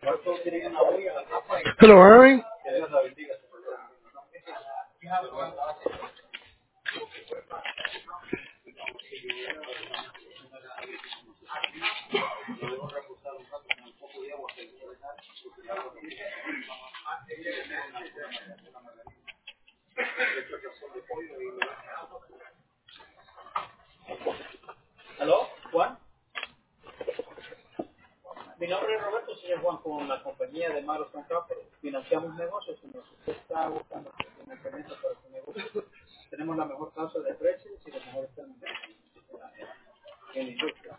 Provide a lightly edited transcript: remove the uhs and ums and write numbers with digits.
Hello, Harry. ¿Aló, Juan? Mi nombre es Roberto, señor Juan, con la compañía de Maros Capital. Financiamos negocios, señor. Usted está buscando financiamiento para su negocio. Tenemos la mejor tasa de precios y los mejores términos en la industria.